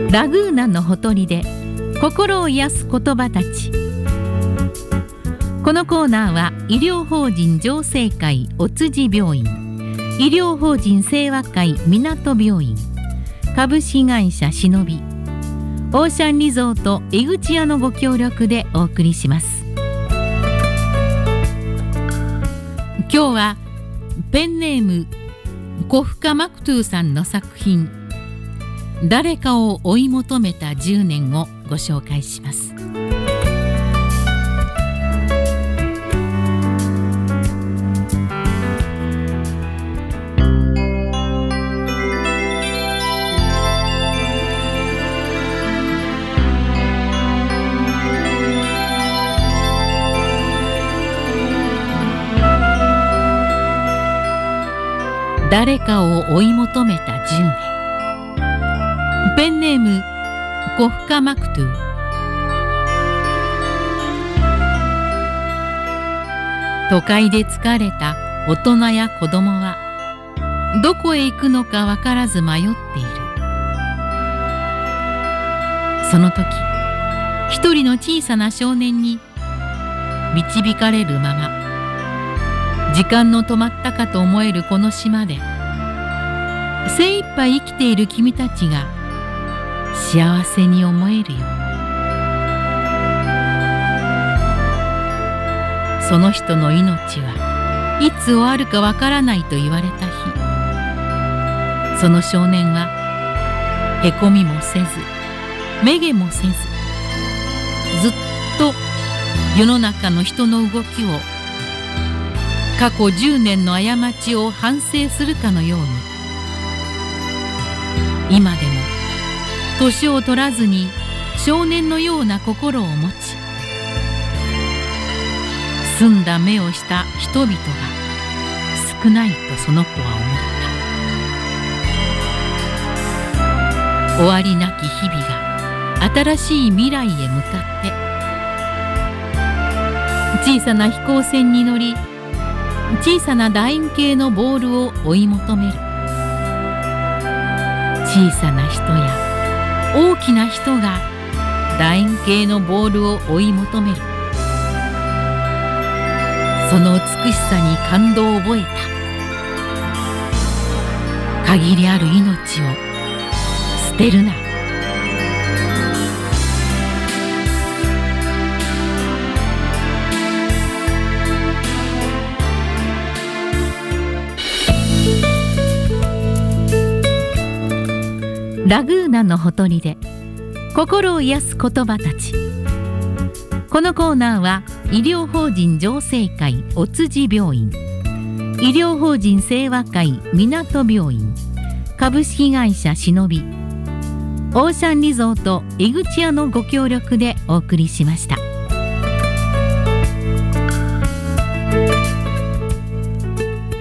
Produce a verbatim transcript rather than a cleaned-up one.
ラグーナのほとりで心を癒す言葉たち。このコーナーは医療法人浄世会お辻病院、医療法人清和会港病院、株式会社しのび、オーシャンリゾート江口屋のご協力でお送りします。今日はペンネームコフカ・マクトゥーさんの作品「誰かを追い求めたじゅうねん」をご紹介します。誰かを追い求めたじゅうねん。ペンネームコフカ・マクトゥー。都会で疲れた大人や子供はどこへ行くのか分からず迷っている。その時、一人の小さな少年に導かれるまま、時間の止まったかと思えるこの島で精一杯生きている君たちが幸せに思えるよ。その人の命はいつ終わるかわからないと言われた日、その少年はへこみもせずめげもせず、ずっと世の中の人の動きを、過去じゅうねんの過ちを反省するかのように、今でも年を取らずに少年のような心を持ち、澄んだ目をした人々が少ないとその子は思った。終わりなき日々が新しい未来へ向かって、小さな飛行船に乗り、小さな楕円形のボールを追い求める。小さな人や大きな人が楕円形のボールを追い求める。その美しさに感動を覚えた。限りある命を捨てるな。ラグーナのほとりで心を癒す言葉たち。このコーナーは医療法人浄世会お辻病院、医療法人清和会港病院、株式会社しのび、オーシャンリゾート江口屋のご協力でお送りしました。